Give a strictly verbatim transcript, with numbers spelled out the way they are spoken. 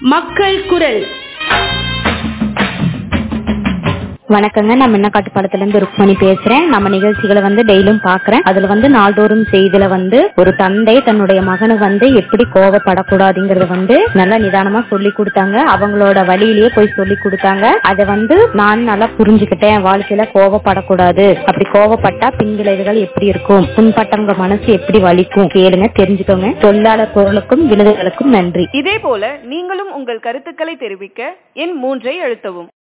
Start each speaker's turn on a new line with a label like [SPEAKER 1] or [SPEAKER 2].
[SPEAKER 1] மக்கள் குரல்.
[SPEAKER 2] வணக்கங்க, நான் மின்னக்காட்டு பாலத்துல இருந்து ருக்மணி பேசுறேன். நம்ம நிகழ்ச்சிகளை வந்து டெய்லியும் பாக்குறேன். அதுல வந்து நாள்தோறும் செய்தியில வந்து ஒரு தந்தை தன்னுடைய மகனு வந்து எப்படி கோவப்படக்கூடாதுங்கிறத வந்து நல்லா நிதானமா சொல்லி கொடுத்தாங்க. அவங்களோட வழியிலேயே போய் சொல்லி கொடுத்தாங்க. அதை வந்து நான் நல்லா புரிஞ்சுக்கிட்டேன். வாழ்க்கையில கோவப்படக்கூடாது, அப்படி கோவப்பட்டா பின்விளைவுகள் எப்படி இருக்கும், புண்பட்டவங்க மனசு எப்படி வலிக்கும், கேளுங்க, தெரிஞ்சுக்கோங்க. தொழிலாளர் குரலுக்கும் விருதுகளுக்கும் நன்றி.
[SPEAKER 3] இதே போல நீங்களும் உங்கள் கருத்துக்களை தெரிவிக்க எண் மூன்றை அழுத்தவும்.